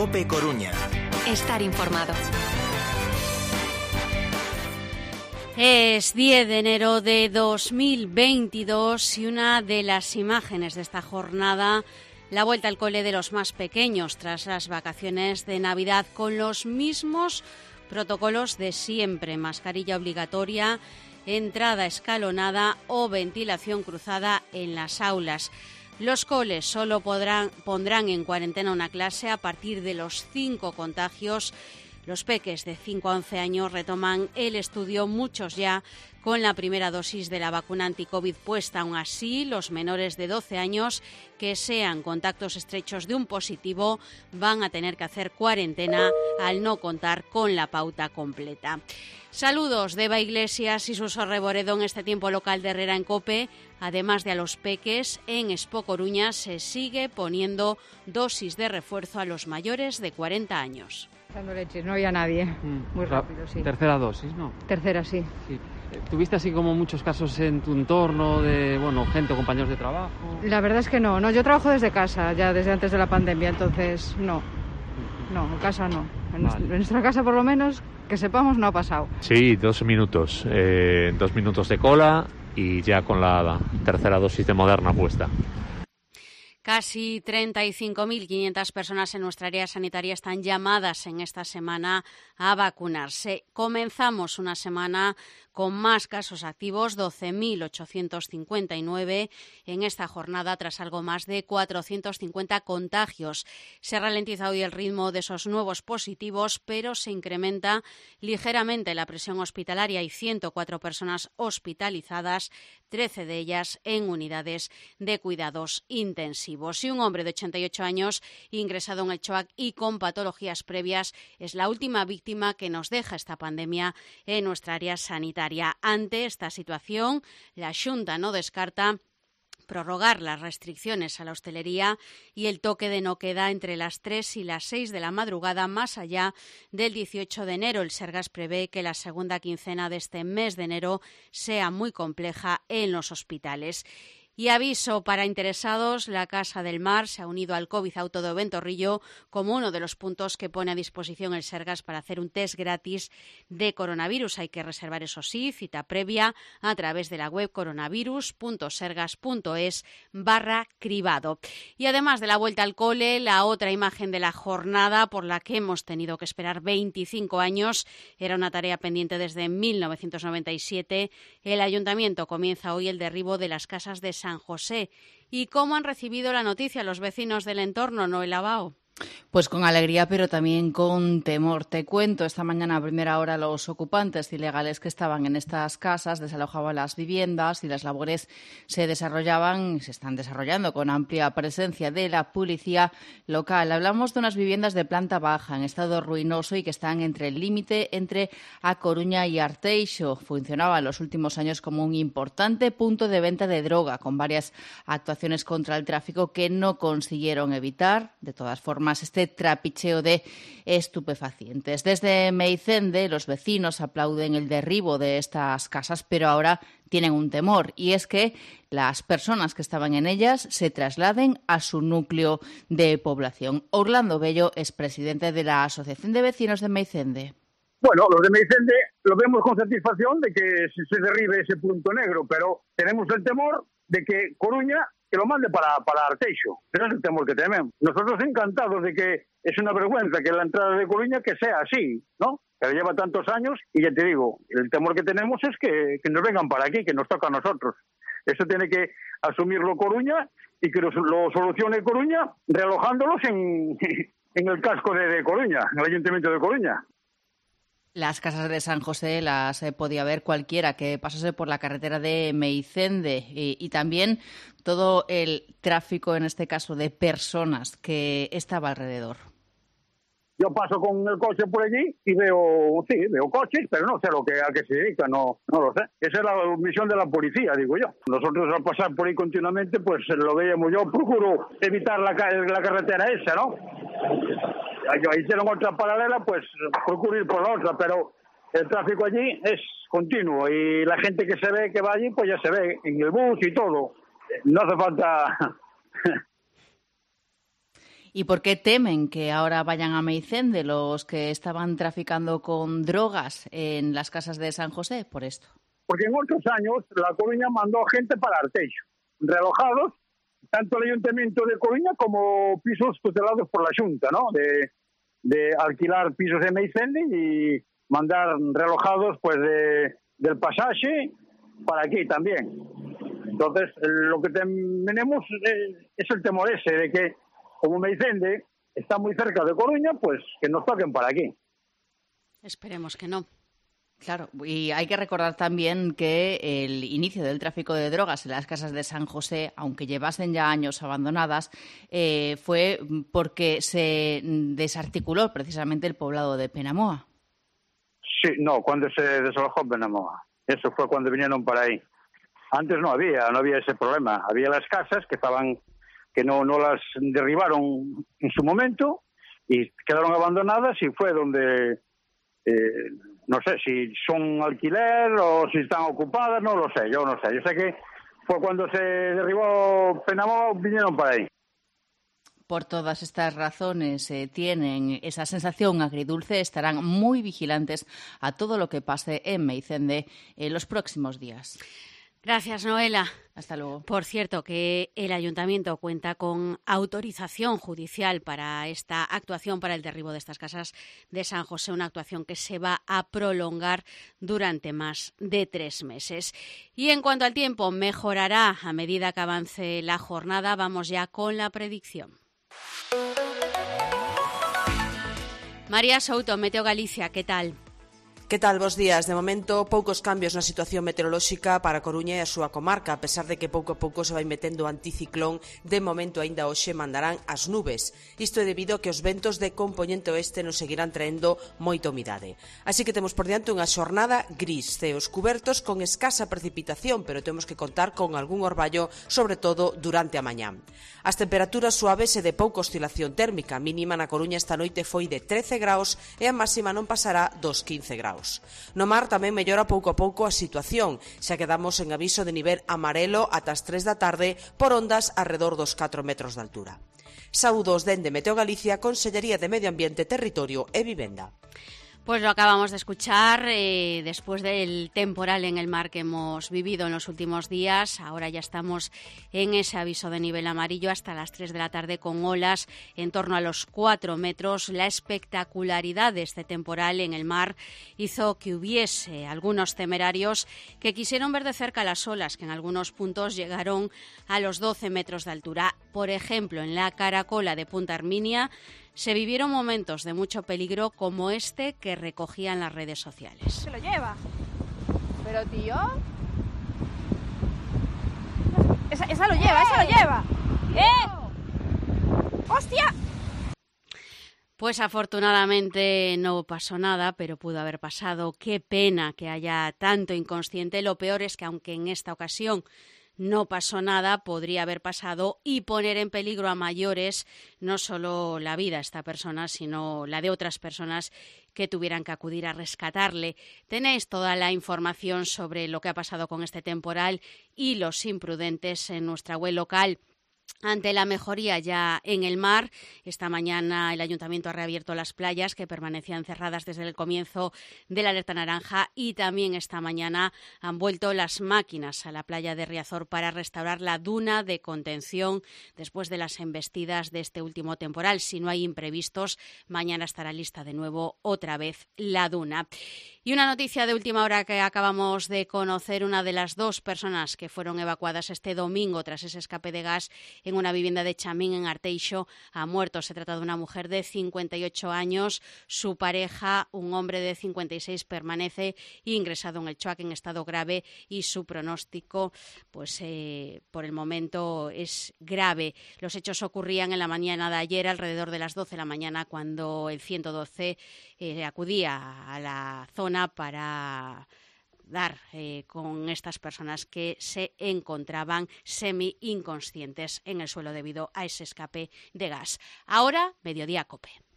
COPE Coruña. Estar informado. Es 10 de enero de 2022 y una de las imágenes de esta jornada, la vuelta al cole de los más pequeños tras las vacaciones de Navidad con los mismos protocolos de siempre: mascarilla obligatoria, entrada escalonada o ventilación cruzada en las aulas. Los coles solo pondrán en cuarentena una clase a partir de los 5 contagios. Los peques de 5 a 11 años retoman el estudio, muchos ya con la primera dosis de la vacuna anti-COVID puesta. Aún así, los menores de 12 años que sean contactos estrechos de un positivo van a tener que hacer cuarentena al no contar con la pauta completa. Saludos de Eva Iglesias y Suso Reboredo en este tiempo local de Herrera en COPE. Además de a los peques, en Expo Coruña se sigue poniendo dosis de refuerzo a los mayores de 40 años. Dando leche, no había nadie. Muy rápido, sí. Tercera dosis, ¿no? Tercera, sí. ¿Tuviste así como muchos casos en tu entorno de, gente o compañeros de trabajo? La verdad es que no. Yo trabajo desde casa, ya desde antes de la pandemia, entonces no, en casa no. En nuestra casa, por lo menos, que sepamos, no ha pasado. Sí, 2 minutos. 2 minutos de cola y ya con la tercera dosis de Moderna puesta. Casi 35.500 personas en nuestra área sanitaria están llamadas en esta semana a vacunarse. Comenzamos una semana con más casos activos, 12.859 en esta jornada, tras algo más de 450 contagios. Se ralentiza hoy el ritmo de esos nuevos positivos, pero se incrementa ligeramente la presión hospitalaria. Hay 104 personas hospitalizadas, 13 de ellas en unidades de cuidados intensivos. Y un hombre de 88 años ingresado en el CHOAC y con patologías previas es la última víctima que nos deja esta pandemia en nuestra área sanitaria. Ante esta situación, la Xunta no descarta prorrogar las restricciones a la hostelería y el toque de no queda entre las 3 y las 6 de la madrugada más allá del 18 de enero. El Sergas prevé que la segunda quincena de este mes de enero sea muy compleja en los hospitales. Y aviso para interesados, la Casa del Mar se ha unido al COVID Auto de Ventorrillo como uno de los puntos que pone a disposición el Sergas para hacer un test gratis de coronavirus. Hay que reservar, eso sí, cita previa a través de la web coronavirus.sergas.es/cribado. Y además de la vuelta al cole, la otra imagen de la jornada por la que hemos tenido que esperar 25 años era una tarea pendiente desde 1997. El Ayuntamiento comienza hoy el derribo de las casas de San José. ¿Y cómo han recibido la noticia los vecinos del entorno, Noel Abao? Pues con alegría, pero también con temor. Te cuento, esta mañana a primera hora los ocupantes ilegales que estaban en estas casas desalojaban las viviendas y las labores se están desarrollando con amplia presencia de la policía local. Hablamos de unas viviendas de planta baja en estado ruinoso y que están entre el límite entre A Coruña y Arteixo. Funcionaba en los últimos años como un importante punto de venta de droga, con varias actuaciones contra el tráfico que no consiguieron evitar, de todas formas, este trapicheo de estupefacientes. Desde Meicende, los vecinos aplauden el derribo de estas casas, pero ahora tienen un temor, y es que las personas que estaban en ellas se trasladen a su núcleo de población. Orlando Bello es presidente de la Asociación de Vecinos de Meicende. Bueno, los de Meicende lo vemos con satisfacción de que se derribe ese punto negro, pero tenemos el temor de que Coruña que lo mande para Arteixo. Ese es el temor que tenemos. Nosotros encantados de que es una vergüenza que la entrada de Coruña que sea así, ¿no? Que lleva tantos años y ya te digo, el temor que tenemos es que nos vengan para aquí, que nos toca a nosotros. Eso tiene que asumirlo Coruña y que lo solucione Coruña realojándolos en el casco de Coruña, en el Ayuntamiento de Coruña. Las casas de San José las podía ver cualquiera que pasase por la carretera de Meicende y también todo el tráfico, en este caso, de personas que estaba alrededor. Yo paso con el coche por allí y veo coches, pero no sé a qué se dedica, no lo sé. Esa es la misión de la policía, digo yo. Nosotros al pasar por ahí continuamente, pues lo veíamos. Yo procuro evitar la carretera esa, ¿no? Hicieron otra paralela, pues procuro ir por la otra, pero el tráfico allí es continuo y la gente que se ve que va allí, pues ya se ve en el bus y todo. No hace falta ¿Y por qué temen que ahora vayan a Meicende los que estaban traficando con drogas en las casas de San José por esto? Porque en otros años La Coruña mandó gente para Arteixo, realojados, tanto el Ayuntamiento de Coruña como pisos tutelados por la Xunta, ¿no? De alquilar pisos en Meicende y mandar realojados pues del pasaje para aquí también. Entonces, lo que tenemos es el temor ese de que, como Meicende está muy cerca de Coruña, pues que nos toquen para aquí. Esperemos que no. Claro, y hay que recordar también que el inicio del tráfico de drogas en las casas de San José, aunque llevasen ya años abandonadas, fue porque se desarticuló precisamente el poblado de Penamoa. Sí, no, cuando se desalojó Penamoa. Eso fue cuando vinieron para ahí. Antes no había ese problema. Había las casas que no las derribaron en su momento y quedaron abandonadas y fue donde... no sé si son alquiler o si están ocupadas, no lo sé, yo no sé. Yo sé que fue cuando se derribó Penamoa, vinieron para ahí. Por todas estas razones tienen esa sensación agridulce, estarán muy vigilantes a todo lo que pase en Meicende en los próximos días. Gracias, Noela. Hasta luego. Por cierto, que el Ayuntamiento cuenta con autorización judicial para esta actuación, para el derribo de estas casas de San José, una actuación que se va a prolongar durante más de 3 meses. Y en cuanto al tiempo, mejorará a medida que avance la jornada. Vamos ya con la predicción. María Souto, Meteo Galicia, ¿qué tal? Que tal, bos días? De momento, poucos cambios na situación meteorolóxica para a Coruña e a súa comarca, a pesar de que pouco a pouco se vai metendo o anticiclón, de momento aínda hoxe mandarán as nubes. Isto é debido a que os ventos de compoñente oeste nos seguirán traendo moita humidade. Así que temos por diante unha xornada gris, ceos cubertos con escasa precipitación, pero temos que contar con algún orballo, sobre todo durante a mañá. As temperaturas suaves e de pouca oscilación térmica, mínima na Coruña esta noite foi de 13 graus e a máxima non pasará dos 15 graus. No mar tamén mellora pouco a pouco a situación, xa quedamos en aviso de nivel amarelo ata as 3 da tarde por ondas arredor dos 4 metros de altura. Saúdos dende Meteo Galicia, Consellería de Medio Ambiente, Territorio e Vivenda. Pues lo acabamos de escuchar después del temporal en el mar que hemos vivido en los últimos días. Ahora ya estamos en ese aviso de nivel amarillo hasta las 3 de la tarde con olas en torno a los 4 metros. La espectacularidad de este temporal en el mar hizo que hubiese algunos temerarios que quisieron ver de cerca las olas, que en algunos puntos llegaron a los 12 metros de altura. Por ejemplo, en la Caracola de Punta Herminia se vivieron momentos de mucho peligro como este que recogían las redes sociales. Se lo lleva. Pero tío... Esa lo lleva. ¡Hostia! Pues afortunadamente no pasó nada, pero pudo haber pasado. Qué pena que haya tanto inconsciente. Lo peor es que aunque en esta ocasión no pasó nada, podría haber pasado y poner en peligro a mayores no solo la vida de esta persona, sino la de otras personas que tuvieran que acudir a rescatarle. Tenéis toda la información sobre lo que ha pasado con este temporal y los imprudentes en nuestra web local. Ante la mejoría ya en el mar, esta mañana el Ayuntamiento ha reabierto las playas que permanecían cerradas desde el comienzo de la alerta naranja y también esta mañana han vuelto las máquinas a la playa de Riazor para restaurar la duna de contención después de las embestidas de este último temporal. Si no hay imprevistos, mañana estará lista de nuevo otra vez la duna. Y una noticia de última hora que acabamos de conocer: una de las 2 personas que fueron evacuadas este domingo tras ese escape de gas en una vivienda de Chamín, en Arteixo, ha muerto. Se trata de una mujer de 58 años. Su pareja, un hombre de 56, permanece ingresado en el CHUAC en estado grave y su pronóstico, pues por el momento, es grave. Los hechos ocurrían en la mañana de ayer, alrededor de las 12 de la mañana, cuando el 112 acudía a la zona para dar con estas personas que se encontraban semi-inconscientes en el suelo debido a ese escape de gas. Ahora, Mediodía Cope.